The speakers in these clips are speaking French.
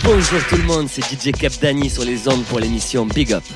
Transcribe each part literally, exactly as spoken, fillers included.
Bonjour tout le monde, c'est D J Cap Danny sur les ondes pour l'émission Big Up.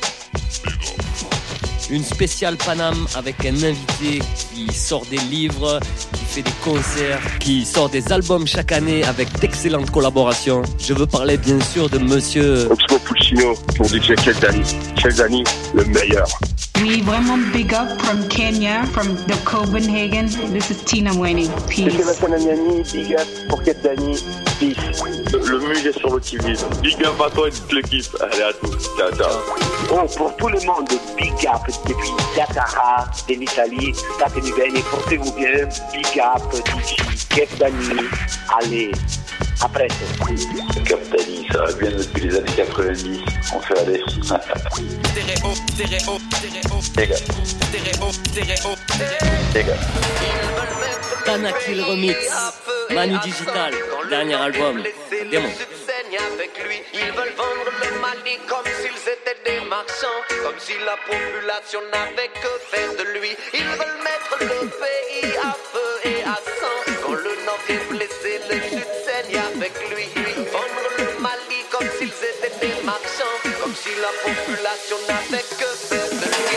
Une spéciale Paname avec un invité qui sort des livres, qui fait des concerts, qui sort des albums chaque année avec d'excellentes collaborations. Je veux parler bien sûr de monsieur Oxmo Puccino pour D J Cap Danny. Cap Danny, le meilleur. Oui, vraiment big up from Kenya, from the Copenhagen. This is Tina Mweni. Peace. Sébastien Damiani, big up pour Cap Danny. Peace. Le musée sur le T V. Big up à toi et toute l'équipe. Allez à tous. Ciao, ciao. Oh, pour tout le monde, big up depuis Dakar, de l'Italie. Statemi bene, portez-vous bien. Big up, D J Cap Danny. Allez, à presto. Cap Danny, ça va bien depuis les années quatre-vingt-dix. On fait aller. Stéréo, stéréo, stéréo, Dégâts. stéréo, stéréo, Dégâts. Tanakil Remix, Manu Digital, dernier album, Démon. avec lui. Ils veulent vendre le Mali comme s'ils étaient des marchands, comme si la population n'avait que faire de lui. Ils veulent mettre le pays à feu et à sang. Quand le nord est blessé, le sud saigne avec lui. Vendre le Mali comme s'ils étaient des marchands, comme si la population n'avait que faire de lui.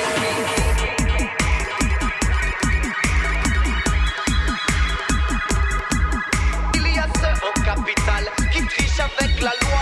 Capitale qui triche avec la loi.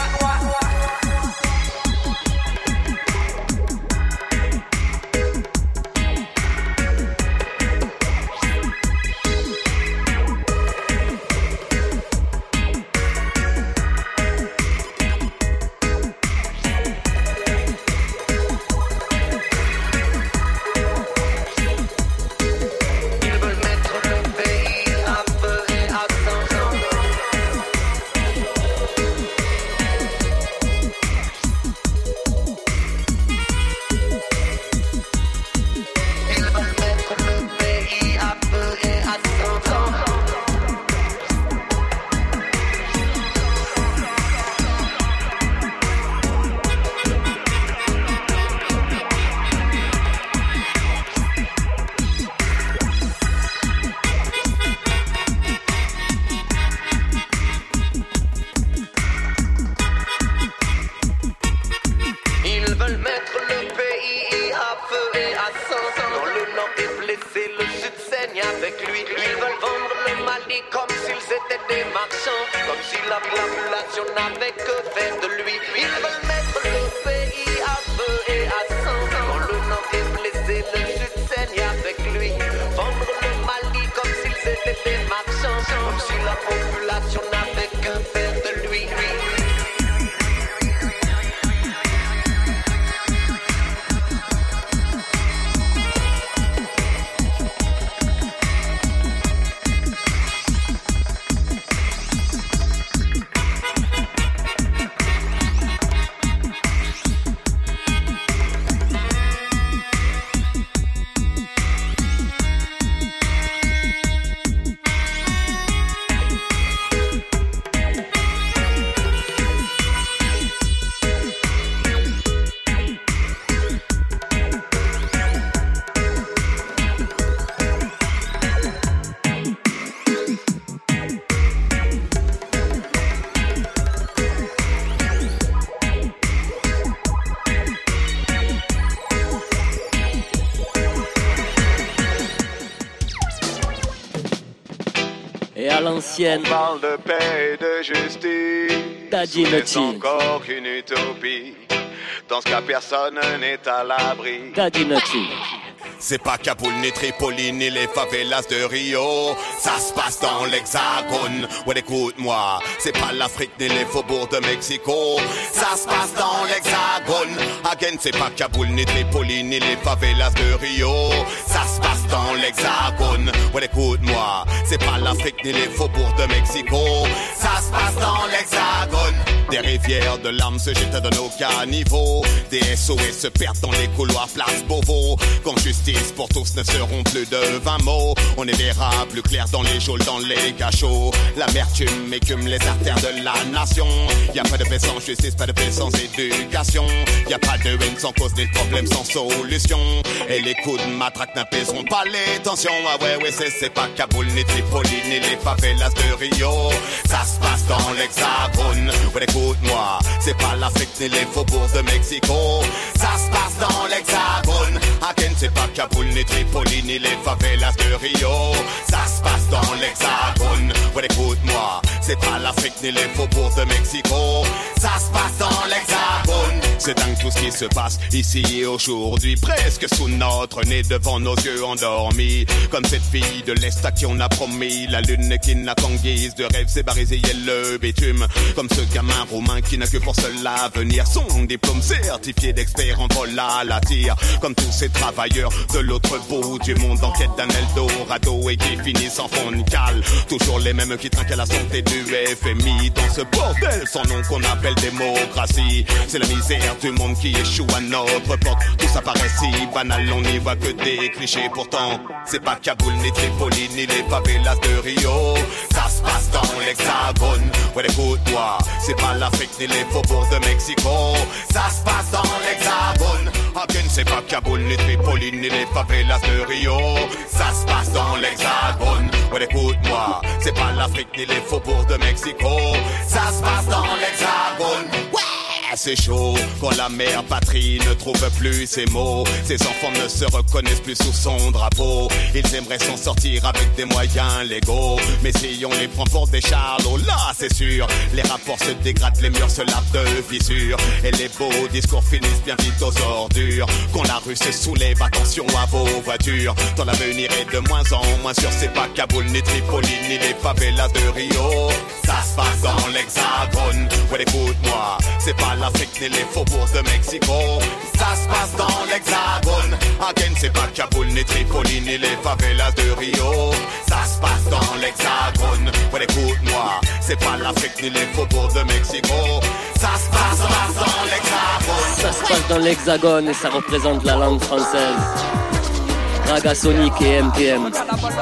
L'ancienne. On parle de paix et de justice. Daddy C'est encore une utopie. Dans ce cas, personne n'est à l'abri. Daddy Nutty. C'est pas Kaboul, ni Tripoli, ni les favelas de Rio. Ça se passe dans l'Hexagone. Ouais, écoute-moi, c'est pas l'Afrique ni les faubourgs de Mexico. Ça se passe dans l'Hexagone. Again, c'est pas Kaboul, ni Tripoli, ni les favelas de Rio. Ça se passe dans l'Hexagone. Ouais, écoute-moi, c'est pas l'Afrique ni les faubourgs de Mexico. Ça se passe dans l'Hexagone. Des rivières de larmes se jettent dans nos caniveaux. Des S O S se perdent dans les couloirs place Beauvau. Qu'on justifie six pour tous ne seront plus de vingt mots. On est verra plus clair dans les geôles, dans les cachots. L'amertume écume les artères de la nation. Y a pas de paix sans justice, pas de paix sans éducation. Y a pas de haine sans cause, des problèmes sans solution. Et les coups de matraque n'apaiseront pas les tensions. Ah ouais, ouais, c'est, c'est pas Kaboul, ni Tripoli, ni les favelas de Rio. Ça se passe dans l'Hexagone. Ouais, écoute-moi, c'est pas l'Afrique ni les faubourgs de Mexico. Ça se passe dans l'Hexagone. Aken, c'est pas Kaboul, ni Tripoli, ni les favelas de Rio. Ça se passe dans l'Hexagone. Ouais, écoute-moi, c'est pas l'Afrique ni les faubourgs de Mexico. Ça se passe dans l'Hexagone. C'est dingue tout ce qui se passe ici et aujourd'hui, presque sous notre nez, devant nos yeux endormis. Comme cette fille de l'Est à qui on a promis la lune qui n'a qu'en guise de rêve, c'est barisé le bitume. Comme ce gamin roumain qui n'a que pour cela venir son diplôme certifié d'expert en vol à la tire. Comme tous ces travailleurs de l'autre bout du monde en quête d'un Eldorado et qui finissent en fond de cale. Toujours les mêmes qui trinquent à la santé du F M I dans ce bordel sans nom qu'on appelle démocratie. C'est la misère du monde qui échoue à notre porte. Tout ça paraît si banal, on n'y voit que des clichés. Pourtant, c'est pas Kaboul, ni Tripoli, ni les favelas de Rio. Ça se passe dans l'Hexagone. Ouais, écoute-moi, c'est pas l'Afrique ni les faubourgs de Mexico. Ça se passe dans l'Hexagone. Again, c'est pas Kaboul, ni Tripoli, ni les favelas de Rio. Ça se passe dans l'Hexagone. Ouais, écoute-moi, c'est pas l'Afrique ni les faubourgs de Mexico. Ça se passe dans l'Hexagone. Ouais! C'est chaud quand la mère patrie ne trouve plus ses mots. Ses enfants ne se reconnaissent plus sous son drapeau. Ils aimeraient s'en sortir avec des moyens légaux, mais si on les prend pour des charlots, là c'est sûr, les rapports se dégradent, les murs se lavent de fissures, et les beaux discours finissent bien vite aux ordures. Quand la rue se soulève, attention à vos voitures, tant l'avenir est de moins en moins sûr. C'est pas Kaboul, ni Tripoli, ni les favelas de Rio. Ça se passe dans l'Hexagone. Ouais, écoute-moi, c'est pas l'Afrique ni les faubourgs de Mexico. Ça se passe dans l'Hexagone. Again, c'est pas Kaboul, ni Tripoli, ni les favelas de Rio. Ça se passe dans l'Hexagone. Ouais, écoute-moi, c'est pas l'Afrique ni les faubourgs de Mexico. Ça se passe, ça se passe dans l'Hexagone. Ça se passe dans l'Hexagone et ça représente la langue française. Raga Sonic et M T M.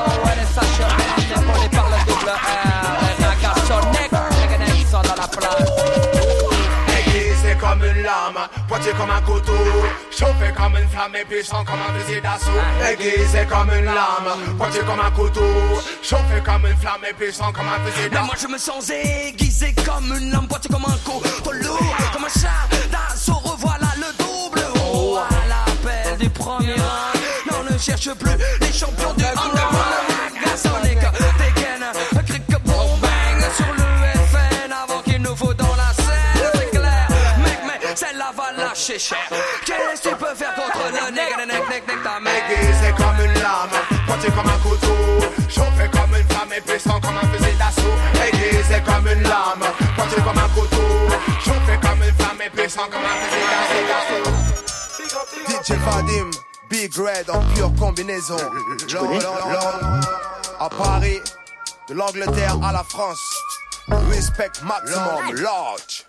Aiguisé comme une lame, pointé comme un couteau, chauffé comme une flamme et puissant comme un fusil d'assaut. Aiguisé comme une lame, pointé comme un couteau, chauffé comme une flamme et puissant comme un fusil d'assaut. Mais moi je me sens aiguisé comme une lame, pointé comme un couteau lourd, comme un char d'assaut. Revoilà le double haut à l'appel du premier rang. Non, on ne cherche plus les champions du underground. Raga Sonic dégaine un cric boom bang sur le F N avant qu'il nous faut dans la scène. C'est clair, mec, mais celle-là va lâcher cher. Qu'est-ce que tu peux faire contre le nègre, nègre, nègre, nègre, ta mère? Aiguisé comme une lame, pointé comme un couteau, chauffé comme une flamme et puissant comme un fusil d'assaut. Aiguisé comme une lame, pointé comme un couteau, chauffé comme une flamme et puissant comme un fusil d'assaut. D J Vadim, Big Red en pure combinaison. Lord, Lord, Lord. À Paris, de l'Angleterre à la France. Respect maximum, large.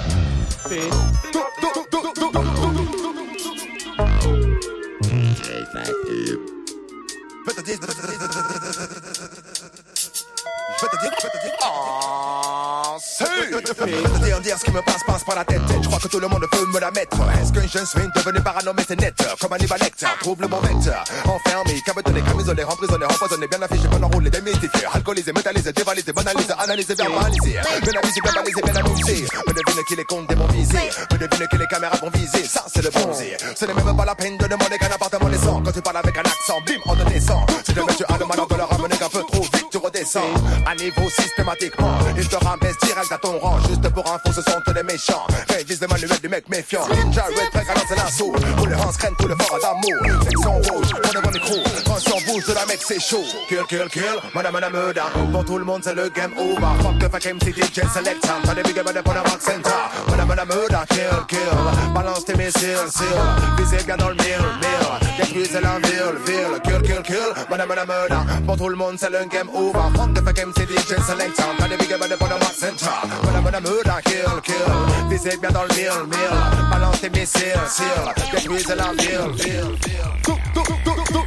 Dire, dire ce qui me passe, passe par la tête. Je crois que tout le monde peut me la mettre. Est-ce que je suis devenu parano, mais c'est net. Comme Hannibal Lecter, trouble mon vecteur. Enfermé, cabotonné, camisolé, emprisonné, empoisonné, bien affiché, bien enroulé, démystifié, alcoolisé, métallisé, dévalisé, banalisé, analysé, verbalisé. Bien avisé, bien balisé, bien annoncé. Me devine qui les comptes des bons visés. Me devine que les caméras vont viser. Ça, c'est le bronzé. Ce n'est même pas la peine de demander qu'un appartement naissant. Quand tu parles avec un accent, bim, on te descend. Si jamais tu as le malheur de le ramener un peu trop vite, tu redescends. À niveau systématiquement, il te rabaisse direct à ton rang. Juste pour info, ce sont tous les méchants. Révise le manuel du mec méfiant. Ninja Red, prêt à lancer l'assaut. Pour les Hans crènent tout le fort d'amour. Section rouge, on est dans les crews. Quand si on bouge de la mec, c'est chaud. Kill, kill, kill, madame, madame, murder. Pour tout le monde, c'est le game over. Fuck the fuck M C D J Select. T'as des big up pour la Rock Center. Madame, madame, murder, kill, kill. Balance tes missiles, seal. Visez bien dans le mille, mille. Détruisez la ville, ville. Kill, kill, kill, madame, madame, murder. Pour tout le monde, c'est le game over. Fuck the fuck M C D J Select. T'as des big up pour la Rock Center. Madame, madame, murder, kill, kill. Visez bien dans le mille, mille. Balance tes missiles, seal. Détruisez la ville, ville, ville.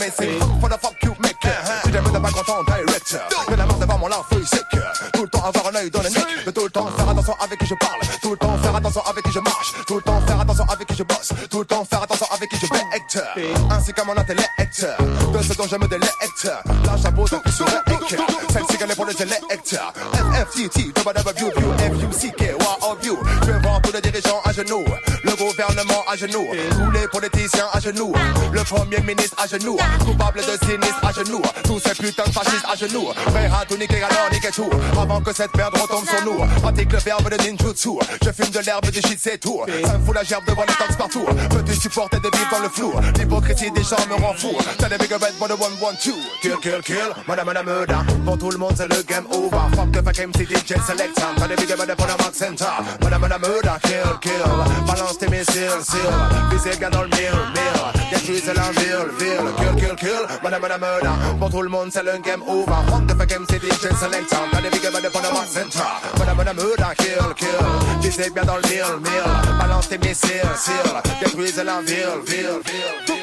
mais c'est fuck for the fuck you make. Si j'aime de pas content direct, y'en a marre d'avoir mon lard feuille sec. Tout le temps avoir un œil dans le nez, de tout le temps faire attention avec qui je parle, tout le temps faire attention avec qui je marche, tout le temps faire attention avec qui je bosse, tout le temps faire attention avec qui je becte, ainsi qu'à mon intellect, de ce dont je me délecte. La chapeau de plus sur le hec, celle-ci gagne pour le dialecte. F F T T, W W F U C K, what of you? Je vais voir tous les dirigeants à genoux, le gouvernement à genoux, tous les politiciens à genoux, le premier ministre à genoux, coupable de sinistre à genoux, tous ces putains de fascistes à genoux, prêts à tout niquer alors niquer tout, avant que cette merde retombe sur nous. Pratique le verbe de ninjutsu, je fume de l'herbe du shit c'est tout, ça me fout la gerbe de voir les tanks partout, peux-tu supporter de vivre dans le flou, l'hypocrisie des gens me rend fou, t'as des big bad for the one one two, kill kill kill, madame madame murder, pour tout le monde c'est le game over, fuck the fuck M C D J select, t'as des big bad for the Max Center, madame madame murder, kill kill, balance tes missiles, seal, visez bien dans le mille, mille, détruis c'est la ville, ville, kill kill kill, madame madame murder, pour tout le monde c'est le game over, fuck the fuck M C D J select, t'as des big bad for the Max Center, madame madame murder, kill kill, visez bien dans le mille, mille, balance tes missiles, seal, détruis c'est la ville, ville, ville.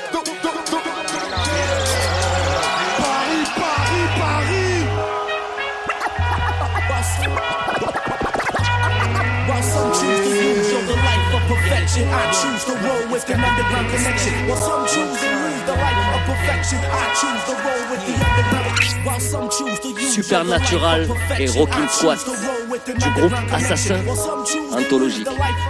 Paris, Paris, Paris. While some choose to lose the life of perfection, I choose to roll with an underground connection. While some choose to lose the life of perfection, I choose to roll with the underground. While some choose to use Supernatural et Rocking Squat du groupe Assassin anthologique.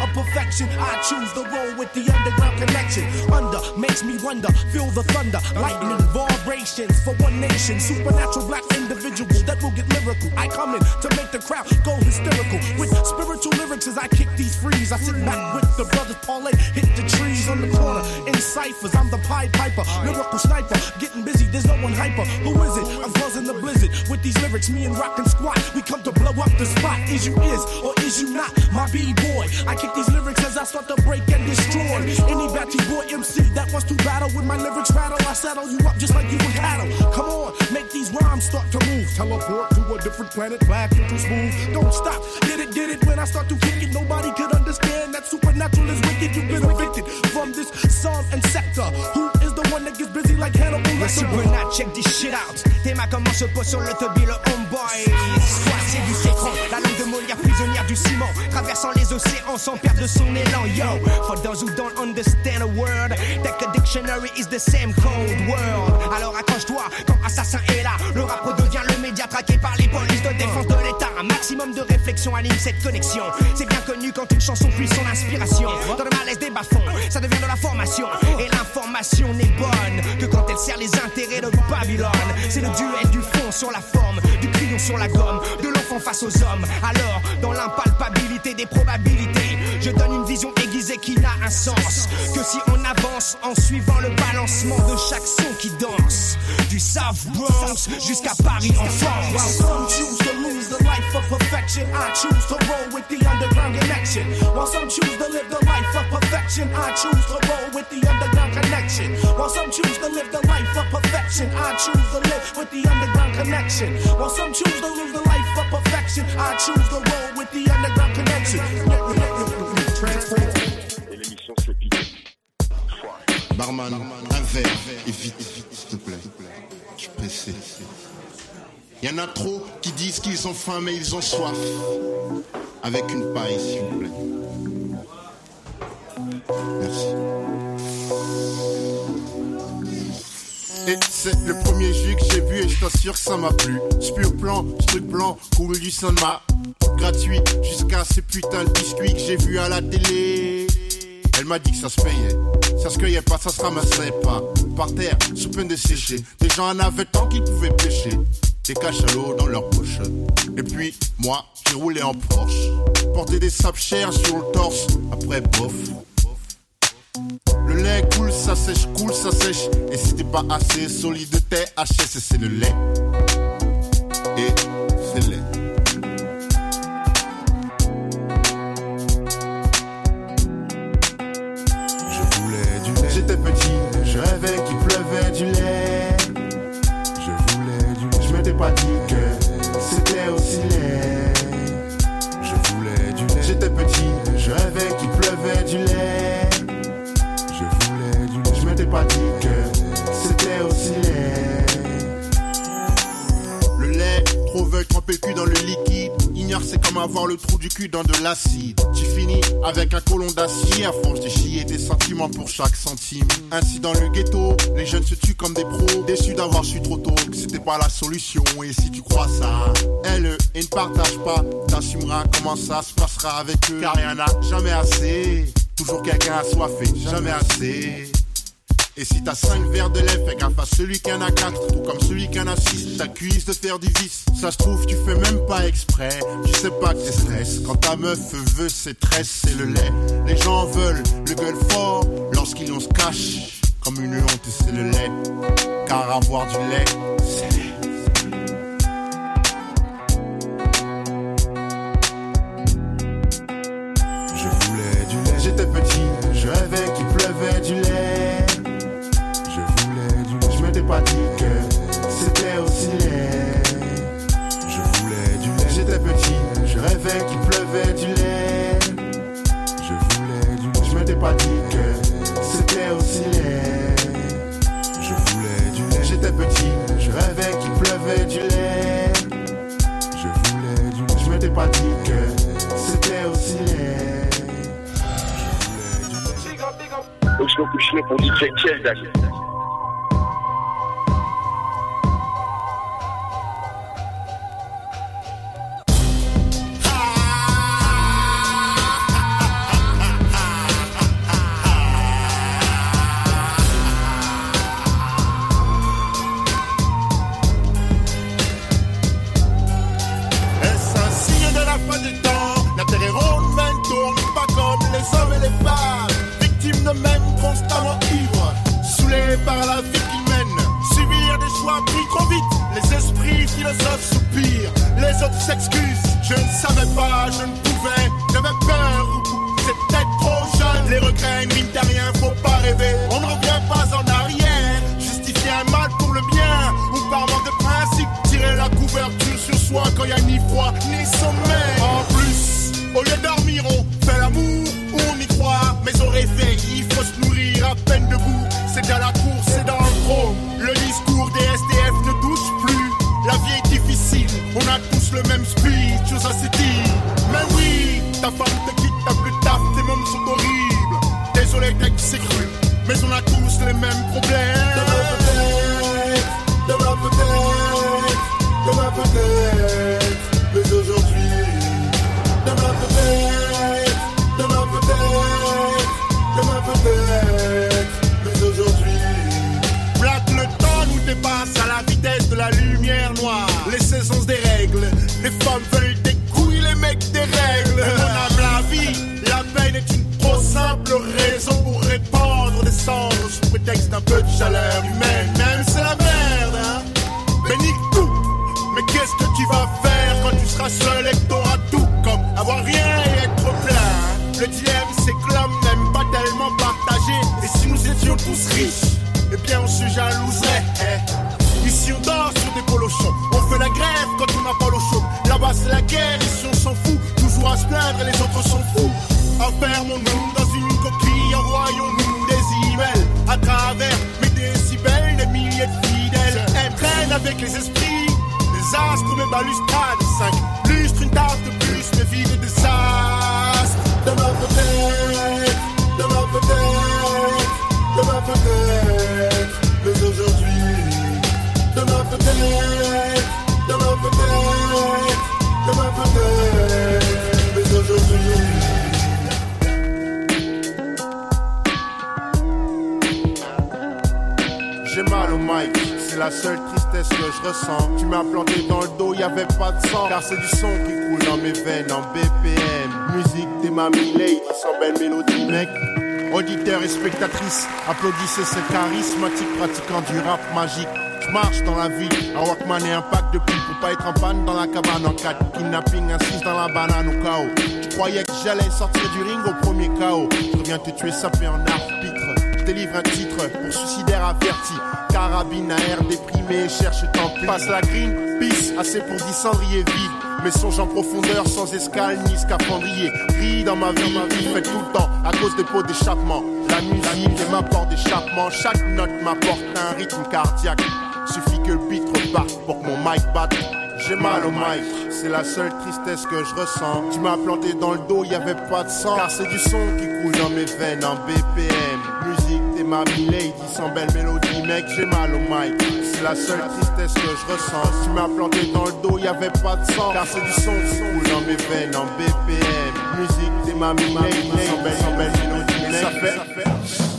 I choose the roll with the underground connection. Under makes me wonder, feel the thunder, lightning vibrations for one nation. Supernatural black individuals that will get lyrical. I come in to make the crowd go hysterical with spiritual lyrics as I kick these frees. I sit back with the brothers parlay, hit the trees on the corner in ciphers. I'm the Pied Piper, lyrical sniper, getting busy. There's no one hyper. Who is it? I'm causing the blizzard with these lyrics. Me and Rock and Squat, we come to blow up the spot. Is you is or is you not my B-boy? I kick these lyrics as I start to break and destroy any batty boy M C that wants to battle with my lyrics rattle. I saddle you up just like you were cattle. Come on, make these rhymes start to move. Teleport to a different planet, black into smooth. Don't stop, get it, get it. When I start to kick it, nobody could understand that supernatural is wicked. You've been evicted from this song and sector. Who is the one that gets busy like Hannibal Lecter? Supernat, check this shit out. Tes mains comment se posent sur le tubby, le homeboy. Soit c'est du citron, la langue de Molière, prisonnière du ciment, traversant les océans sans perdre son élan. Yo, for those who don't understand a word, take a dictionary is the same cold world. Alors accroche-toi quand Assassin est là. Le rap redevient le média traqué par les polices de défense de l'État. Un maximum de réflexion anime cette connexion. C'est bien connu quand une chanson puise son inspiration. Dans le malaise des bas-fonds, ça devient de la formation. Et l'information n'est bonne que quand elle sert les intérêts de Babylone. C'est le duel du fond sur la forme, du crayon sur la gomme, de l'enfant face aux hommes. Alors, dans l'impalpabilité des probabilités, je donne une vision aiguisée qui n'a un sens que si on avance en suivant le balancement de chaque son qui danse. Du South Bronx jusqu'à Paris en France. While some choose to lose the life of perfection, I choose to roll with the underground connection. While some choose to live the life of perfection, I choose to roll with the underground connection. While some choose to live the life of perfection, I choose to live with the underground connection. While some choose to live the life of perfection, I choose to roll with the underground connection. Et l'émission c'est vite. Barman, un verre et vite, s'il te plaît. Je suis pressé. Il y en a trop qui disent qu'ils ont faim mais ils ont soif. Avec une paille, s'il vous plaît. Merci. Et c'est le premier jus que j'ai vu et je t'assure que ça m'a plu. Ce pur plan, ce truc blanc, cool du cinéma. Gratuit jusqu'à ces putains de biscuits que j'ai vus à la télé. Elle m'a dit que ça se payait. Ça se cueillait pas, ça se ramasserait pas. Par terre, sous peine de sécher. Des gens en avaient tant qu'ils pouvaient pêcher. Des cachalots dans leur poche. Et puis, moi, j'ai roulé en Porsche. Porté des sapes chères sur le torse. Après, bof. Le lait coule, ça sèche, coule, ça sèche. Et si t'es pas assez solide, t'es H S et c'est le lait. Et c'est lait. Je voulais du lait. J'étais petit, je rêvais qu'il pleuvait du lait. Je voulais du lait. Je m'étais pas dit que c'était aussi laid. Je voulais du lait. J'étais petit, je rêvais qu'il pleuvait du lait. Je voulais du lait. Je m'étais pas dit que c'était aussi laid. c'est comme avoir le trou du cul dans de l'acide. Tu finis avec un colon d'acier à force de chier des sentiments pour chaque centime. Ainsi dans le ghetto, les jeunes se tuent comme des pros, déçus d'avoir su trop tôt que c'était pas la solution. Et si tu crois ça, elle et ne partage pas, t'assumeras comment ça se passera avec eux. Car rien n'a jamais assez, toujours quelqu'un assoiffé, jamais assez. Et si t'as cinq verres de lait, fais gaffe à celui qui en a quatre, tout comme celui qui en a six. T'accuses de faire du vice, ça se trouve tu fais même pas exprès. Tu sais pas que t'es stress, quand ta meuf veut ses tresses, c'est le lait. Les gens veulent le gueule fort, lorsqu'ils on se cache comme une honte et c'est le lait. Car avoir du lait, c'est lait. Je voulais du lait, j'étais petit, je rêvais qu'il pleuvait du lait. Pas dit que c'était aussi laid. Je voulais du lait, j'étais petit, je rêvais qu'il pleuvait du lait. Je voulais du lait, je m'étais pas dit que c'était aussi laid. Je voulais du lait, j'étais petit, je rêvais qu'il pleuvait du lait. Je voulais du lait, je m'étais pas dit que c'était aussi laid. Je voulais du lait. Donc je me couche pour D J Kev Dani. Par la vie qu'ils mènent, subir des choix pris trop vite. Les esprits philosophes soupirent, les autres s'excusent. Je ne savais pas, je ne pouvais, j'avais peur, c'est peut-être trop jeune. Les regrets ne riment à rien, faut pas rêver. On ne revient pas en arrière, justifier un mal pour le bien, ou par manque de principe, tirer la couverture sur soi quand y a ni froid ni sommeil. En plus, au lieu de dormir, on fait l'amour, on y croit, mais au réveil, il faut se nourrir à peine debout. C'est déjà la course, c'est dans le gros. Le discours des S D F ne touche plus. La vie est difficile, on a tous le même speech, chose à se dire. Mais oui, ta femme te quitte, t'as plus de taf, tes mômes sont horribles. Désolé t'as que c'est cru, mais on a tous les mêmes problèmes. Demain peut-être, demain peut-être, demain peut-être, mais aujourd'hui. Demain peut-être, demain peut-être, demain peut-être. Aujourd'hui, plaque le temps nous dépasse à la vitesse de la lumière noire. Les saisons des règles, les femmes veulent des couilles, les mecs des règles. On aime la vie, la peine est une trop simple raison pour répandre des cendres sous prétexte d'un peu de chaleur humaine. Même c'est la merde, hein. Mais nique tout. Mais qu'est-ce que tu vas faire quand tu seras seul et que t'auras tout, comme avoir rien et être plein. Le dilemme c'est que l'homme n'aime pas tellement partager. Et si nous étions tous riches, eh bien on se jalouserait. Eh. Ici on dort sur des polochons, on fait la grève quand on n'a pas l'eau chaude. Là-bas c'est la guerre, ici on s'en fout. Toujours à se plaindre et les autres sont fous. Enfermons-nous dans une coquille, envoyons-nous des emails à travers mes décibels, des milliers de fidèles. Elle traîne avec les esprits, les astres, mes balustrades. Cinq lustres, une tarte de plus, mes vies de désastre. Demain peut-être, demain peut-être, demain peut-être, mais aujourd'hui. Demain peut-être, demain peut-être, demain peut-être, mais aujourd'hui. J'ai mal au mic, c'est la seule tristesse que je ressens. Tu m'as planté dans le dos, y'avait pas de sang. Car c'est du son qui coule dans mes veines en B P M. Musique des mamies lady, sans belle mélodie, mec. Auditeurs et spectatrices, applaudissez ce charismatique pratiquant du rap magique. Je marche dans la ville, un Walkman et un pack de pile pour pas être en panne dans la cabane en quatre. Kidnapping, un six dans la banane au chaos. Je croyais que j'allais sortir du ring au premier chaos. Je reviens te tuer sapé en arbitre. Je délivre un titre pour suicidaire averti. Carabine à air déprimé, cherche tant passe la green, peace, assez pour dix cendriers vides. Mes songes en profondeur, sans escale ni scaphandrier. Ris dans ma vie, ma vie fait tout le temps à cause des pots d'échappement. La musique est ma porte d'échappement. Chaque note m'apporte un rythme cardiaque. Suffit que le beat reparte pour que mon mic batte. j'ai mal au mic. C'est la seule tristesse que je ressens. Tu m'as planté dans le dos, y avait pas de sang. Car c'est du son qui coule dans mes veines en B P M. Musique, t'es ma lady, sans belle mélodie. Mec, j'ai mal au mic. C'est la seule tristesse que je ressens. Tu m'as planté dans le dos, y avait pas de sang. Car c'est du son qui coule dans mes veines en B P M. Musique, t'es ma lady, sans belle, sans belle mélodie. Mec, ça fait... Ça fait...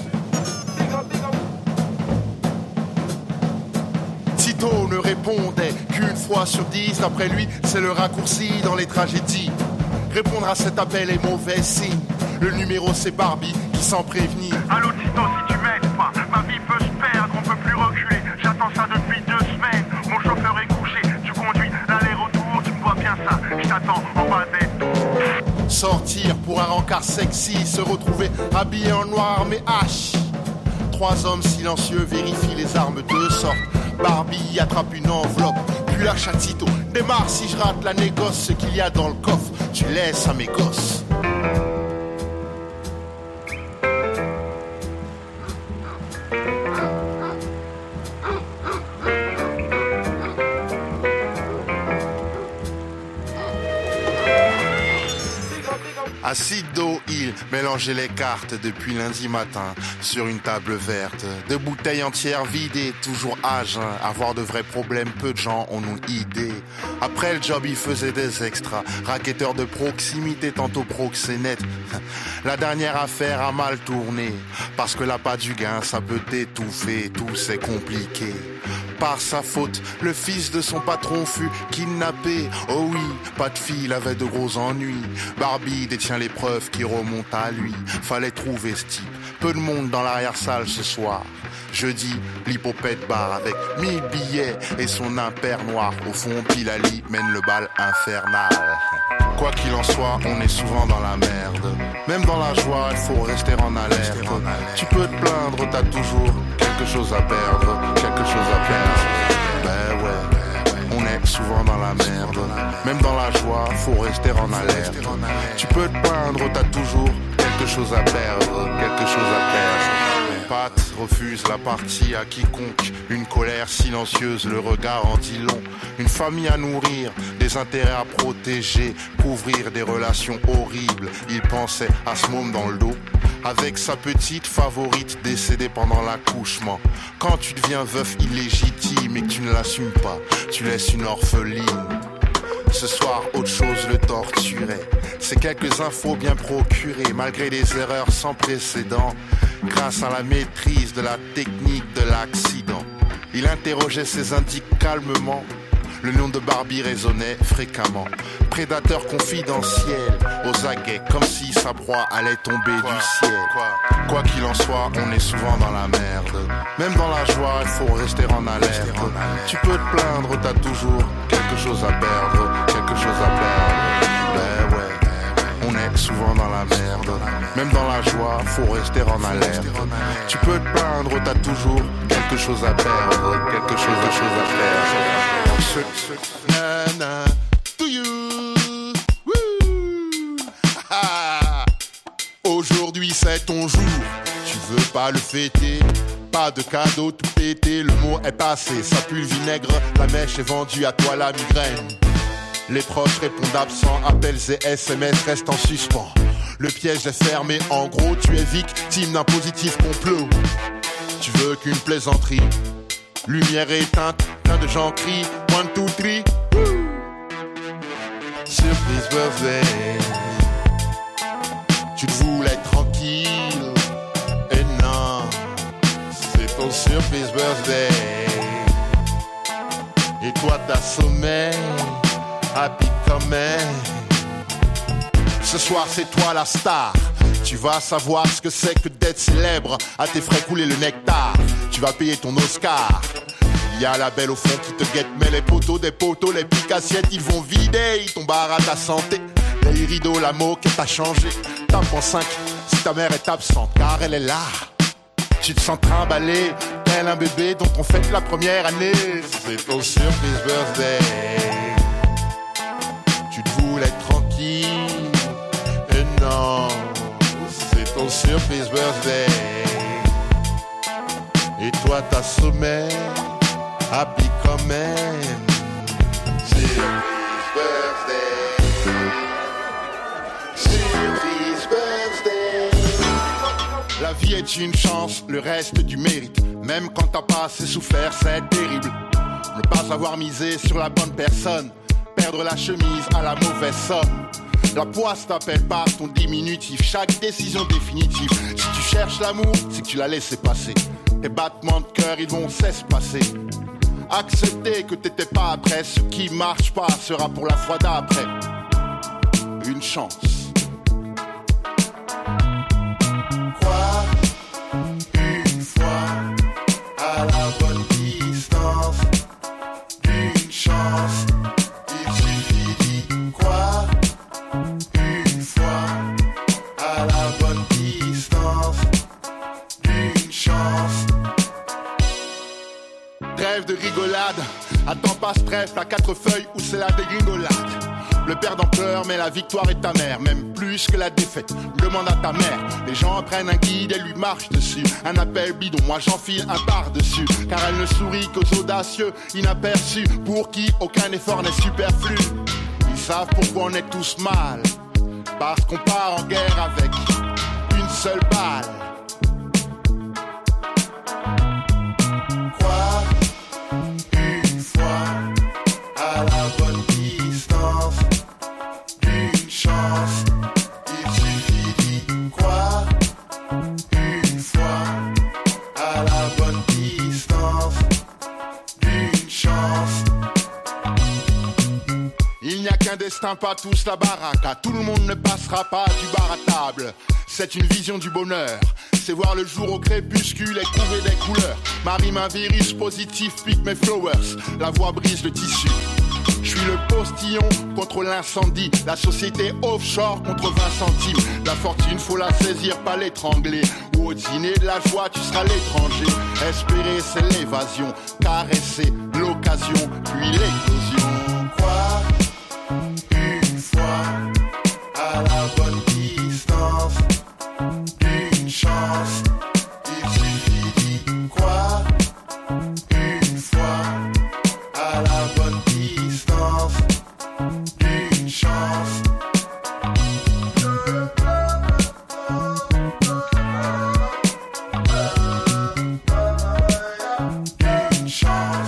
Tito ne répondait qu'une fois sur dix. D'après lui, c'est le raccourci dans les tragédies. Répondre à cet appel est mauvais signe. Le numéro c'est Barbie qui s'en prévenit. Allô Tito, si tu m'aides pas, ma vie peut se perdre, on peut plus reculer. J'attends ça depuis deux semaines. Mon chauffeur est couché, tu conduis l'aller-retour, tu me vois bien ça. Je t'attends en bas des tours. Sortir pour un rencard sexy, se retrouver habillé en noir mais hache. Trois hommes silencieux vérifient les armes de sorte. Barbie attrape une enveloppe, puis lâche à Tito. Démarre si je rate la négoce, ce qu'il y a dans le coffre, tu laisses à mes gosses. Assis dos, il mélangeait les cartes depuis lundi matin sur une table verte. Deux bouteilles entières vidées, toujours à jeun. Avoir de vrais problèmes, peu de gens en ont idée. Après le job, il faisait des extras. Racketteur de proximité, tantôt proxénète. La dernière affaire a mal tourné. Parce que là, pas du gain, ça peut t'étouffer. Tout c'est compliqué. Par sa faute, le fils de son patron fut kidnappé. Oh oui, pas de fille, il avait de gros ennuis. Barbie détient les preuves qui remontent à lui. Fallait trouver ce type. Peu de monde dans l'arrière-salle ce soir. Jeudi, l'hypopète bar avec mille billets et son impair noir. Au fond, Pilali mène le bal infernal. Quoi qu'il en soit, on est souvent dans la merde. Même dans la joie, il faut rester en alerte. Tu peux te plaindre, t'as toujours quelque chose à perdre. Quelque chose à perdre. Ben ouais, on est souvent dans la merde. Même dans la joie, faut rester en alerte. Tu peux te plaindre, t'as toujours quelque chose à perdre. Quelque chose à perdre. Pat refuse la partie à quiconque. Une colère silencieuse, le regard en dit long. Une famille à nourrir, des intérêts à protéger, couvrir des relations horribles. Il pensait à ce môme dans le dos, avec sa petite favorite décédée pendant l'accouchement. Quand tu deviens veuf illégitime et que tu ne l'assumes pas, tu laisses une orpheline. Ce soir, autre chose le torturait. C'est quelques infos bien procurées, malgré des erreurs sans précédent. Grâce à la maîtrise de la technique de l'accident, il interrogeait ses indices calmement. Le nom de Barbie résonnait fréquemment. Prédateur confidentiel, aux aguets, comme si sa proie allait tomber quoi, du ciel. Quoi, quoi qu'il en soit, on est souvent dans la merde. Même dans la joie, il faut rester en alerte. Tu peux te plaindre, t'as toujours quelque chose à perdre. Quelque chose à perdre. Ben ouais, on est souvent dans la merde. Même dans la joie, faut rester en alerte. Tu peux te plaindre, t'as toujours quelque chose à perdre. Quelque chose à chose à perdre. Nana, to you. Woo. Ah. Aujourd'hui c'est ton jour, tu veux pas le fêter. Pas de cadeau, tout pété, le mot est passé. Ça pue le vinaigre, la mèche est vendue, à toi la migraine. Les proches répondent absents, appels et S M S restent en suspens. Le piège est fermé, en gros tu es victime d'un positif complot. Tu veux qu'une plaisanterie, lumière éteinte, plein de gens crient one, two, three. Woo. Surprise birthday. Tu te voulais tranquille, et non, c'est ton surprise birthday. Et toi t'as sommeil, happy quand même. Ce soir c'est toi la star. Tu vas savoir ce que c'est que d'être célèbre. À tes frais couler le nectar. Tu vas payer ton Oscar. Il y a la belle au fond qui te guette. Mais les poteaux des poteaux, les piques assiettes, ils vont vider. Ils tombent à ta santé. Les rideaux, la moquette a changé. Tape en cinq si ta mère est absente, car elle est là. Tu te sens trimballé, tel un bébé dont on fête la première année. C'est ton surprise birthday. Tu te voulais tranquille, et non, c'est ton surprise birthday. Et toi t'as sommeil, happy quand même. La vie est une chance, le reste du mérite. Même quand t'as pas assez souffert, c'est terrible. Ne pas avoir misé sur la bonne personne, perdre la chemise à la mauvaise somme. La poisse t'appelle par ton diminutif, chaque décision définitive. Si tu cherches l'amour, c'est que tu l'as laissé passer. Tes battements de cœur, ils vont s'espacer. Accepter que t'étais pas prêt, ce qui marche pas sera pour la fois d'après. Une chance. Quoi? Une fois à la bonne distance. Une chance. Il suffit d'y croire. Une fois à la bonne distance. Une chance. Trêve de rigolade, attends pas ce trèfle à quatre feuilles où c'est la dégringolade. Le perdant pleure mais la victoire est amère, même plus que la défaite, demande à ta mère. Les gens prennent un guide et lui marchent dessus. Un appel bidon, moi j'enfile un par-dessus. Car elle ne sourit qu'aux audacieux, inaperçus, pour qui aucun effort n'est superflu. Ils savent pourquoi on est tous mal, parce qu'on part en guerre avec une seule balle. À la bonne distance, une chance, il suffit d'y croire. Une fois, à la bonne distance, une chance. Il n'y a qu'un destin, pas tous la baraque. Tout le monde ne passera pas du bar à table. C'est une vision du bonheur, c'est voir le jour au crépuscule et trouver des couleurs. Ma rime un virus positif pique mes flowers, la voix brise le tissu. Je suis le postillon contre l'incendie, la société offshore contre vingt centimes. La fortune faut la saisir, pas l'étrangler. Ou au dîner de la joie tu seras l'étranger. Espérer c'est l'évasion, caresser l'occasion, puis l'éclosion. Quoi? Une fois à la bonne distance. Une chance, il suffit d'y croire. Une fois à la bonne distance. Une chance. Une chance.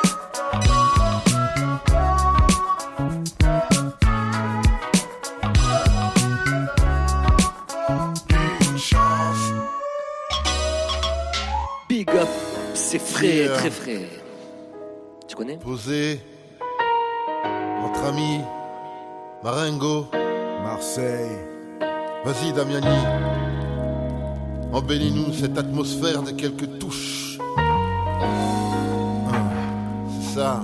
Big up, c'est frais, yeah. Très frais. Tu connais? Posé, notre ami, Marengo, Marseille. Vas-y Damiani, embellis-nous cette atmosphère de quelques touches. Hein, c'est ça.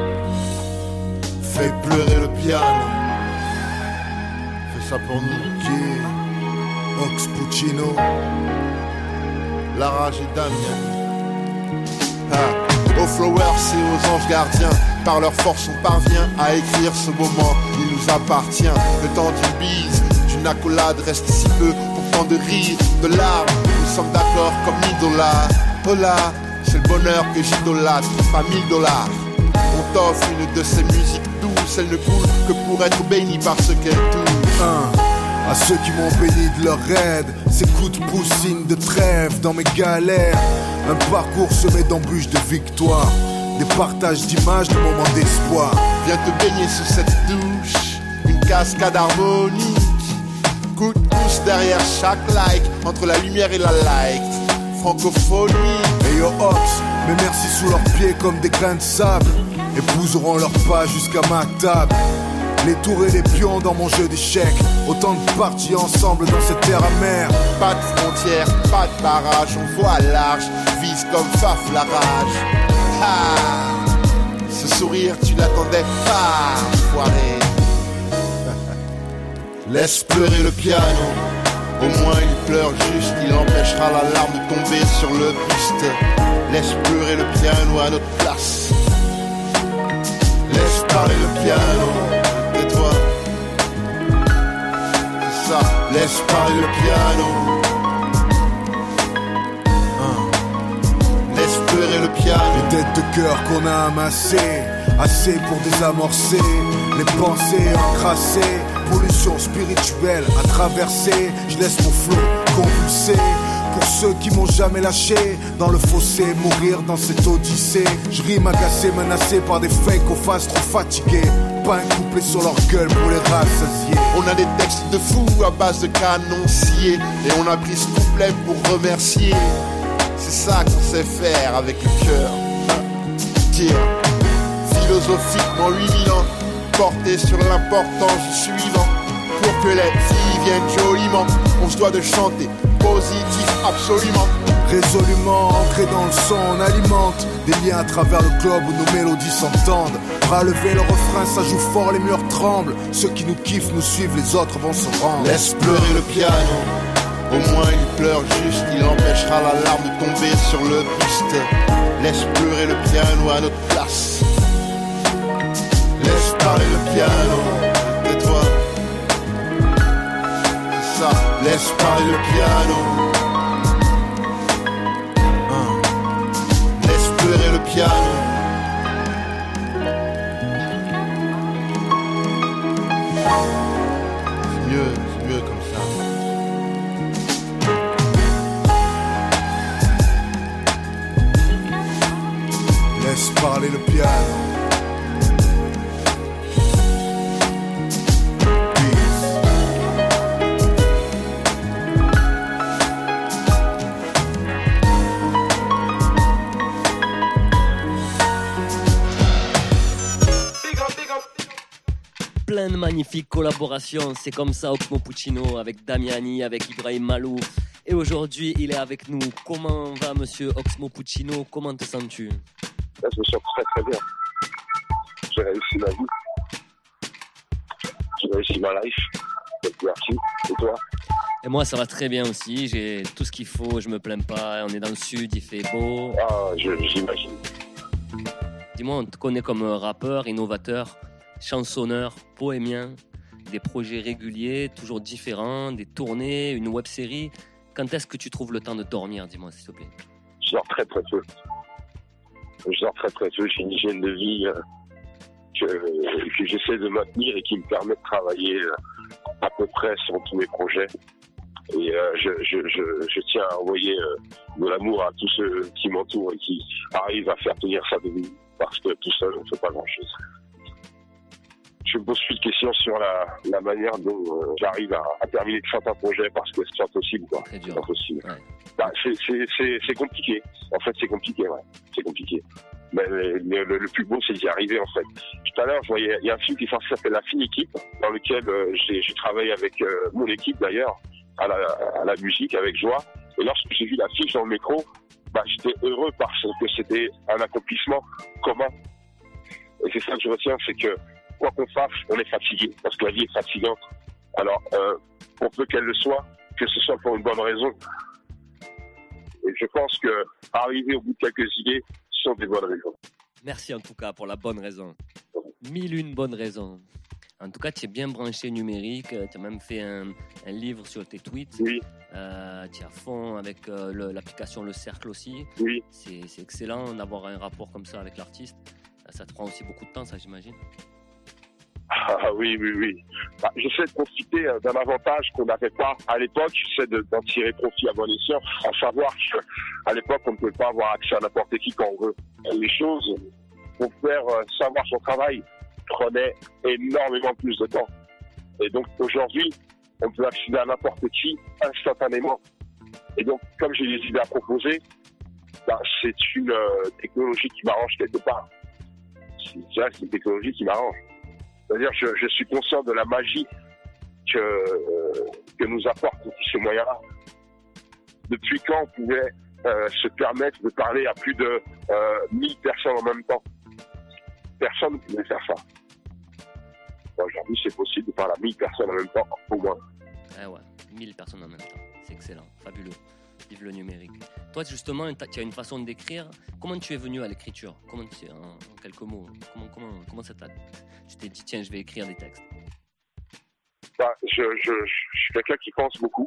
Fais pleurer le piano. Fais ça pour nous. Qui? Ox Puccino. La rage et Damien. Ah, aux flowers et aux anges gardiens, par leur force on parvient à écrire ce moment. Il nous appartient. Le temps d'une bise, d'une accolade reste si peu. Pourtant de rire, de larmes, nous sommes d'accord comme mille dollars. Hola, c'est le bonheur que j'idolâtre, pas mille dollars. On t'offre une de ces musiques douces, elle ne coule que pour être bénie par ce qu'elle touche. Un. À ceux qui m'ont béni de leur aide, ces coups de poussine de trêve dans mes galères. Un parcours semé d'embûches de victoire, des partages d'images, de moments d'espoir. Viens te baigner sous cette douche, une cascade harmonique. Coup de pouce derrière chaque like, entre la lumière et la light. Francophonie. Et yo Ox, mes merci sous leurs pieds comme des grains de sable, épouseront leurs pas jusqu'à ma table. Les tours et les pions dans mon jeu d'échecs, autant de parties ensemble dans cette terre amère. Pas de frontières, pas de barrage, on voit large, vise comme Faf la rage. Ah, ce sourire tu l'attendais pas, foiré. Laisse pleurer le piano, au moins il pleure juste, il empêchera la larme de tomber sur le buste. Laisse pleurer le piano à notre place. Laisse parler le piano. Toi, c'est ça, laisse parler le piano. Hein. Laisse pleurer le piano. Les têtes de cœur qu'on a amassées Assez pour désamorcer les pensées encrassées. Pollution spirituelle à traverser. Je laisse mon flot convulser. Pour ceux qui m'ont jamais lâché dans le fossé, mourir dans cette odyssée. Je rime agacé, menacé par des fakes aux faces trop fatiguées. Pas un couplet sur leur gueule pour les rassasier. On a des textes de fous à base de canons sciés. Et on a pris ce couplet pour remercier. C'est ça qu'on sait faire avec le cœur. Dire philosophiquement huit mille ans, porté sur l'importance du suivant. Pour que les filles viennent joliment, on se doit de chanter positif absolument. Résolument ancré dans le son, on alimente des liens à travers le globe où nos mélodies s'entendent. Relever le refrain, ça joue fort, les murs tremblent. Ceux qui nous kiffent nous suivent, les autres vont se rendre. Laisse pleurer le piano, au moins il pleure juste, il empêchera la larme de tomber sur le buste. Laisse pleurer le piano à notre place. Laisse parler le piano, tais-toi. C'est ça, laisse parler le piano. Hein. Laisse pleurer le piano. C'est mieux, c'est mieux comme ça. Laisse parler le piano. Plein de magnifiques collaborations, c'est comme ça Oxmo Puccino avec Damiani, avec Ibrahim Malou. Et aujourd'hui, il est avec nous. Comment va monsieur Oxmo Puccino? Comment te sens-tu? Là, je me sens très très bien. J'ai réussi ma vie. J'ai réussi ma life. Merci. Et toi? Et moi, ça va très bien aussi. J'ai tout ce qu'il faut, je me plains pas. On est dans le sud, il fait beau. Ah, je, j'imagine. Dis-moi, on te connaît comme rappeur, innovateur, chansonneur, poémien, des projets réguliers, toujours différents, des tournées, une web-série. Quand est-ce que tu trouves le temps de dormir, dis-moi, s'il te plaît? Je dors très très peu. Je dors très très peu. J'ai une hygiène de vie euh, que, que j'essaie de maintenir et qui me permet de travailler euh, à peu près sur tous mes projets. Et euh, je, je, je, je tiens à envoyer euh, de l'amour à tous ceux qui m'entourent et qui arrivent à faire tenir ça de vie. Parce que tout seul, on ne fait pas grand-chose. Je me pose plus de questions sur la, la manière dont euh, j'arrive à, à terminer de chanter un projet parce que c'est impossible, quoi. C'est dur. Impossible. Ouais. Bah, c'est, c'est, c'est, c'est compliqué. En fait, c'est compliqué, ouais. C'est compliqué. Mais le, le, le plus beau, c'est d'y arriver, en fait. Tout à l'heure, je voyais, il y a un film qui s'appelle La Fine Équipe, dans lequel euh, j'ai, j'ai travaillé avec euh, mon équipe, d'ailleurs, à la, à la musique, avec joie. Et lorsque j'ai vu l'affiche dans le métro, bah, j'étais heureux parce que c'était un accomplissement commun. Et c'est ça que je retiens, c'est que quoi qu'on fasse, on est fatigué, parce que la vie est fatigante. Alors, euh, pour peu qu'elle le soit, que ce soit pour une bonne raison. Et je pense que arriver au bout de quelques idées sont des bonnes raisons. Merci en tout cas pour la bonne raison. Mille une bonnes raisons. En tout cas, tu es bien branché numérique, tu as même fait un, un livre sur tes tweets. Oui. Euh, tu es à fond avec euh, le, l'application Le Cercle aussi. Oui. C'est, c'est excellent d'avoir un rapport comme ça avec l'artiste. Ça te prend aussi beaucoup de temps, ça, j'imagine. Ah oui, oui, oui. Bah, j'essaie de profiter euh, d'un avantage qu'on n'avait pas à l'époque. J'essaie de, d'en tirer profit à bon escient, à savoir qu'à l'époque, on ne pouvait pas avoir accès à n'importe qui quand on veut. Les choses, pour faire euh, savoir son travail, prenaient énormément plus de temps. Et donc, aujourd'hui, on peut accéder à n'importe qui instantanément. Et donc, comme j'ai des idées à proposer, bah, c'est une euh, technologie qui m'arrange quelque part. C'est, c'est une technologie qui m'arrange. C'est-à-dire, je, je suis conscient de la magie que, euh, que nous apportent ces moyens-là. Depuis quand on pouvait euh, se permettre de parler à plus de euh, mille personnes en même temps? Personne ne pouvait faire ça. Aujourd'hui, c'est possible de parler à mille personnes en même temps, au moins. Ah ouais, mille personnes en même temps. C'est excellent, fabuleux. Vive le numérique. Toi, justement, tu as une façon d'écrire. Comment tu es venu à l'écriture? Comment tu, en, en quelques mots, comment, comment, comment ça t'a... Tu t'es dit, tiens, je vais écrire des textes. Bah, je, je, je suis quelqu'un qui pense beaucoup.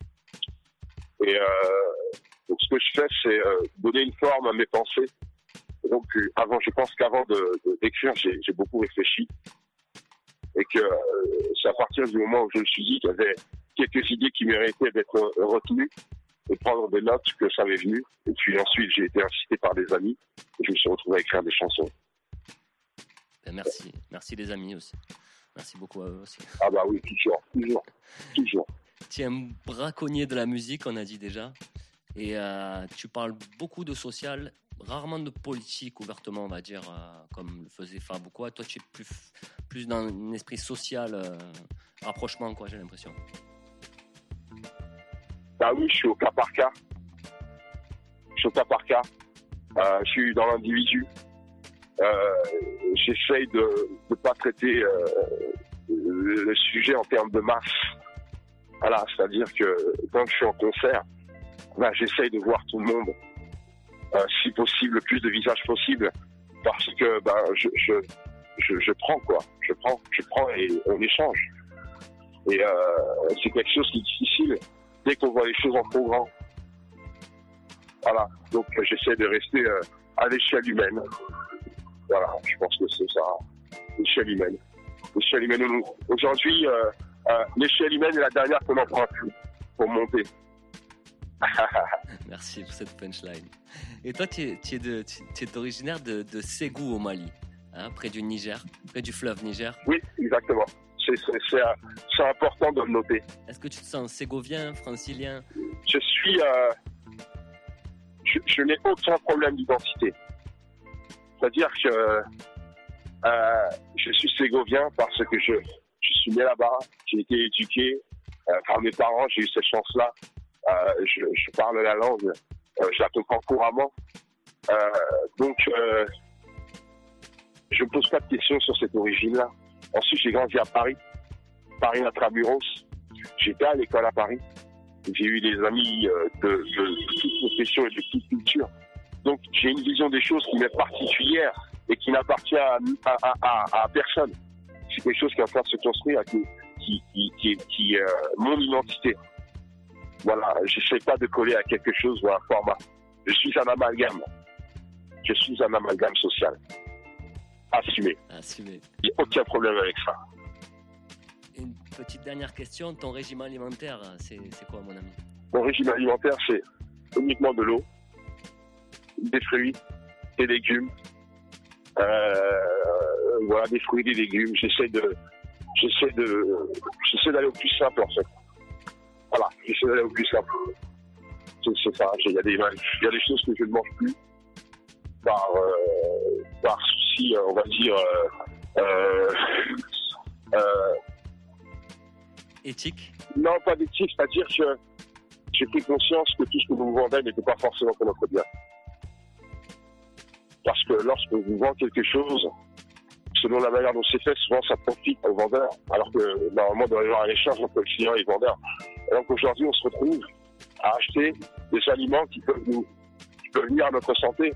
Et euh, donc ce que je fais, c'est euh, donner une forme à mes pensées Donc, euh, avant, je pense qu'avant de, de, d'écrire, j'ai, j'ai beaucoup réfléchi. Et que euh, c'est à partir du moment où je me suis dit qu'il y avait quelques idées qui méritaient d'être retenues et prendre des notes que ça m'est venu. Et puis ensuite, j'ai été incité par des amis et je me suis retrouvé à écrire des chansons. Ben merci. Merci les amis aussi. Merci beaucoup à eux aussi. Ah bah oui, toujours, toujours, toujours. Tu es un braconnier de la musique, on a dit déjà. Et euh, tu parles beaucoup de social, rarement de politique ouvertement, on va dire, euh, comme le faisait Fab ou quoi. Toi, tu es plus, plus dans un esprit social, euh, rapprochement, quoi, j'ai l'impression. Bah oui, je suis au cas par cas. Je suis au cas par cas. Euh, je suis dans l'individu. Euh, j'essaye de ne pas traiter euh, le, le sujet en termes de masse. Voilà, c'est-à-dire que quand je suis en concert, bah, j'essaye de voir tout le monde, euh, si possible, le plus de visages possible, parce que bah, je, je, je, je prends quoi, je prends, je prends et on échange. Et euh, c'est quelque chose qui est difficile dès qu'on voit les choses en trop grand. Voilà, donc euh, j'essaie de rester euh, à l'échelle humaine. Voilà, je pense que c'est ça, l'échelle humaine. L'échelle humaine. Aujourd'hui, euh, euh, l'échelle humaine est la dernière qu'on emprunte pour monter. Merci pour cette punchline. Et toi, tu es, tu es, de, tu es originaire de, de Ségou au Mali, hein, près du Niger, près du fleuve Niger. Oui, exactement. C'est, c'est, c'est, c'est important de le noter. Est-ce que tu te sens ségovien, francilien? Je suis... Euh, je, je n'ai aucun problème d'identité. C'est-à-dire que euh, je suis ségovien parce que je, je suis né là-bas, j'ai été éduqué euh, par mes parents, j'ai eu cette chance-là. Euh, je, je parle la langue, euh, je la comprends couramment. Euh, donc, euh, je ne me pose pas de questions sur cette origine-là. Ensuite, j'ai grandi à Paris, Paris intramuros. J'étais à l'école à Paris. J'ai eu des amis euh, de, de, de toute profession et de toute culture. Donc, j'ai une vision des choses qui m'est particulière et qui n'appartient à, à, à, à, à personne. C'est quelque chose qui est en train de se construire, qui, qui, qui, qui, qui est euh, mon identité. Voilà, j'essaie pas de coller à quelque chose ou à un format. Je suis un amalgame. Je suis un amalgame social. Assumé. Assumé. Il n'y a aucun problème avec ça. Une petite dernière question. Ton régime alimentaire, c'est, c'est quoi, mon ami? Mon régime alimentaire, c'est uniquement de l'eau, des fruits, des légumes. Euh, voilà, des fruits, des légumes. J'essaie de, j'essaie de, j'essaie d'aller au plus simple, en fait. Voilà, j'essaie d'aller au plus simple. C'est, c'est ça. Il y a des, il y a des choses que je ne mange plus par, euh, par souci, on va dire, euh, euh, euh, éthique. Non, pas d'éthique, c'est-à-dire que j'ai pris conscience que tout ce que vous vendez n'était pas forcément pour notre bien. Parce que lorsque vous vendez quelque chose, selon la manière dont c'est fait, souvent ça profite au vendeur, alors que normalement, il doit y avoir un échange entre le client et le vendeur. Et donc aujourd'hui, on se retrouve à acheter des aliments qui peuvent nous, qui peuvent nuire à notre santé.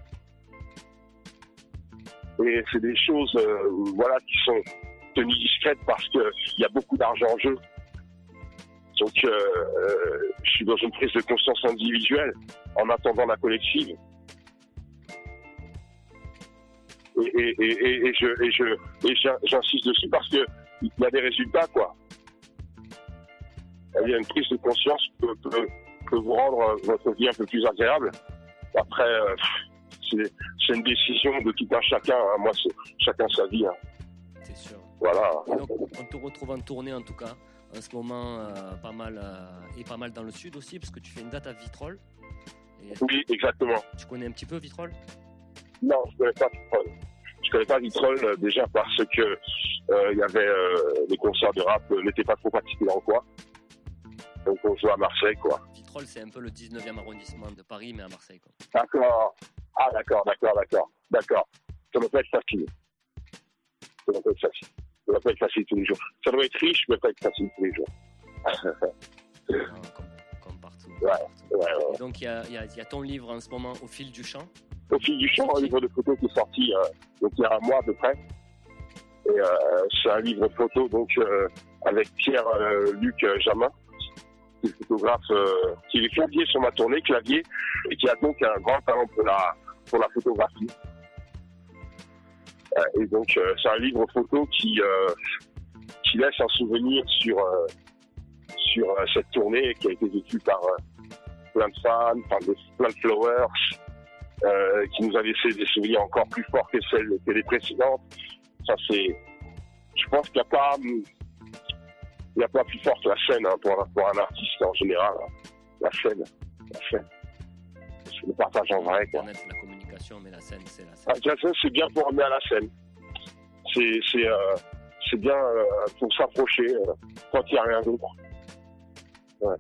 Et c'est des choses, euh, voilà, qui sont tenues discrètes parce qu'il y a beaucoup d'argent en jeu. Donc, euh, euh, je suis dans une prise de conscience individuelle en attendant la collective. Et, et, et, et, et, je, et, je, et j'insiste dessus parce qu'il y a des résultats, quoi. Il y a une prise de conscience qui peut, peut, peut vous rendre votre vie un peu plus agréable. Après, euh, c'est, c'est une décision de tout un chacun. Hein. Moi, c'est chacun sa vie. Hein. C'est sûr. Voilà. Et donc, on te retrouve en tournée, en tout cas. En ce moment, euh, pas mal, euh, et pas mal dans le sud aussi, parce que tu fais une date à Vitrolles. Oui, exactement. Tu connais un petit peu Vitrolles? Non, je ne connais pas Vitrolles. Je ne connais pas Vitrolles euh, déjà parce que euh, il y avait euh, les concerts de rap euh, n'étaient pas trop pratiqués en quoi. Donc on joue à Marseille, quoi. Vitrolles, c'est un peu le dix-neuvième arrondissement de Paris, mais à Marseille, quoi. D'accord. Ah, d'accord, d'accord, d'accord. D'accord. Ça ne doit pas être facile. Ça ne doit pas être facile. Ça ne doit pas être facile tous les jours. Ça doit être riche, mais pas être facile tous les jours. Non, comme, comme partout. Ouais, partout. Ouais, ouais. Et donc, il y a, y, a, y a ton livre en ce moment, Au fil du chant. Au fil du chant, un livre de photos qui est sorti euh, donc, il y a un mois à peu près. Et euh, c'est un livre de photos donc, euh, avec Pierre-Luc euh, Jamin, qui est photographe, euh, qui est clavier sur ma tournée, clavier, et qui a donc un grand talent pour la, pour la photographie. Euh, et donc, euh, c'est un livre photo qui, euh, qui laisse un souvenir sur, euh, sur euh, cette tournée qui a été vécue par euh, plein de fans, par de, plein de flowers, euh, qui nous a laissé des souvenirs encore plus forts que celles que les précédentes. Ça, c'est, je pense qu'il n'y a pas, il n'y a pas plus fort que la scène hein, pour, pour un artiste en général. Hein. La scène, la scène. C'est le partage en vrai. Quoi. Internet, la communication, mais la scène, c'est la scène. Ah, la scène, c'est bien pour amener à la scène. C'est, c'est, euh, c'est bien euh, pour s'approcher euh, quand il n'y a rien d'autre. Ouais.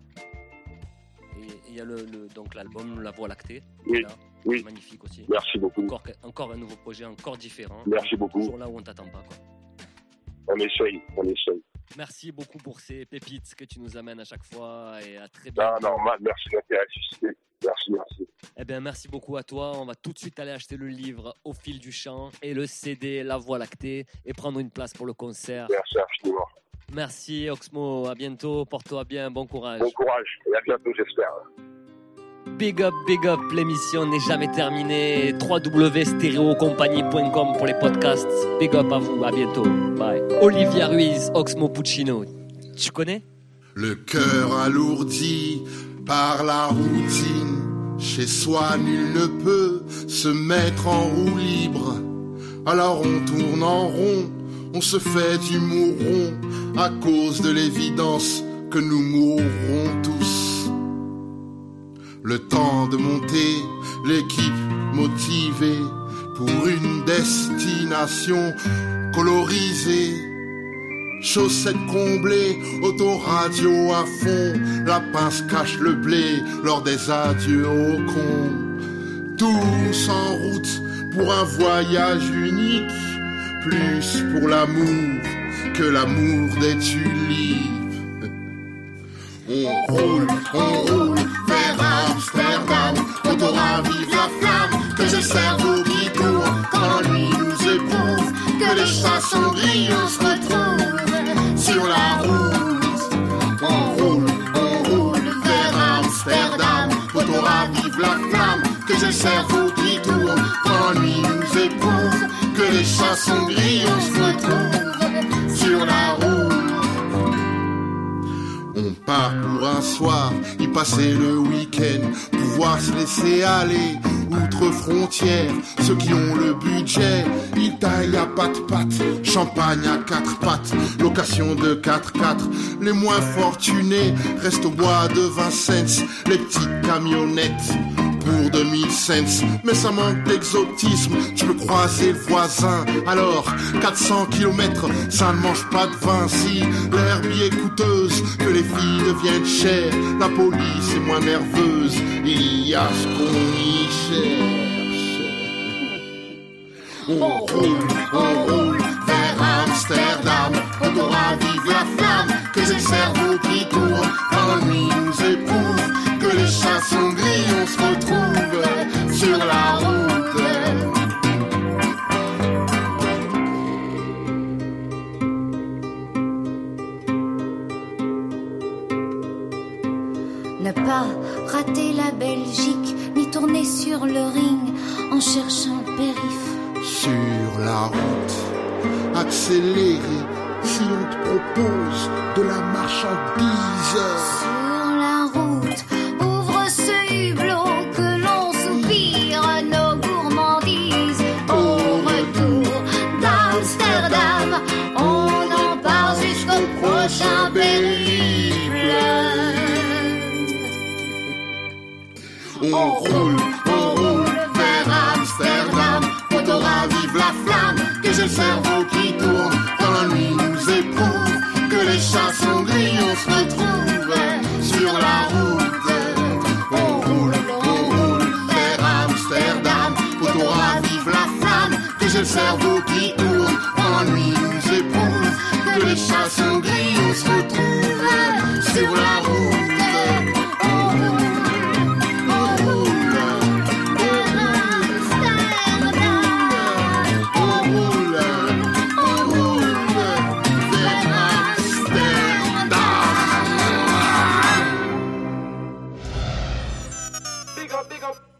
Et il y a le, le, donc l'album La Voie Lactée. Oui, là, oui. Magnifique aussi. Merci beaucoup. Encore, encore un nouveau projet, encore différent. Merci beaucoup. Toujours là où on t'attend pas, quoi. On essaye, on essaye. Merci beaucoup pour ces pépites que tu nous amènes à chaque fois et à très bientôt. Ah, normal, merci de l'intérêt suscité. Merci, merci. Eh bien, merci beaucoup à toi. On va tout de suite aller acheter le livre Au fil du chant et le C D La Voie Lactée et prendre une place pour le concert. Merci infiniment. Merci Oxmo, à bientôt, porte-toi bien, bon courage. Bon courage et à bientôt j'espère. Big up, big up, l'émission n'est jamais terminée. w w w point stéréo compagnie point com pour les podcasts. Big up à vous, à bientôt. Bye. Olivia Ruiz, Oxmo Puccino. Tu connais? Le cœur alourdi par la routine. Chez soi, nul ne peut se mettre en roue libre. Alors on tourne en rond, on se fait du mouron à cause de l'évidence que nous mourrons tous. Le temps de monter, l'équipe motivée pour une destination colorisée. Chaussettes comblées, autoradio à fond, la pince cache le blé lors des adieux au con. Tous en route pour un voyage unique, plus pour l'amour que l'amour des tulipes. On roule, on roule vers Amsterdam, on t'aura vive la flamme, que j'ai le cerveau qui tourne quand la nuit nous éprouve, que les chats sont gris, on se retrouve sur la route. On roule, on roule vers Amsterdam, on t'aura vive la flamme, que j'ai le cerveau qui tourne quand la nuit nous éprouve, que les chats sont gris, on se retrouve sur la route. On part pour un soir, y passer le week-end, pouvoir se laisser aller, outre frontières. Ceux qui ont le budget, ils taillent à pattes pattes, champagne à quatre pattes, location de quatre quatre. Les moins fortunés restent au bois de vingt cents, les petites camionnettes pour deux mille cents, mais ça manque d'exotisme. Tu peux croiser le voisin, alors quatre cents kilomètres, ça ne mange pas de vin. Si l'herbe y est coûteuse, que les filles deviennent chères, la police est moins nerveuse, il y a ce qu'on y cherche. On roule, on roule vers Amsterdam, on aura vive la flamme, que j'ai le cerveau qui tourne quand la nuit nous éprouve, que les chats sont gris, on se retrouve sur la route. Ne pas rater la Belgique, ni tourner sur le ring en cherchant périph'. Sur la route, accélérer si on te propose de la marchandise. Sur la route, ouvre ce hublot que l'on soupire à nos gourmandises. Au retour d'Amsterdam, on en part jusqu'au prochain périple. On roule, on roule vers Amsterdam, on t'aura vive la flamme, que j'ai le cerveau qui tourne quand la nuit nous éprouve, que les chats sont gris, on se retrouve sur la route. On roule, on roule vers Amsterdam, on t'aura vive la flamme, que j'ai le cerveau qui tourne quand la nuit nous éprouve, que les chats sont gris, on se retrouve sur la route. Big up, big up.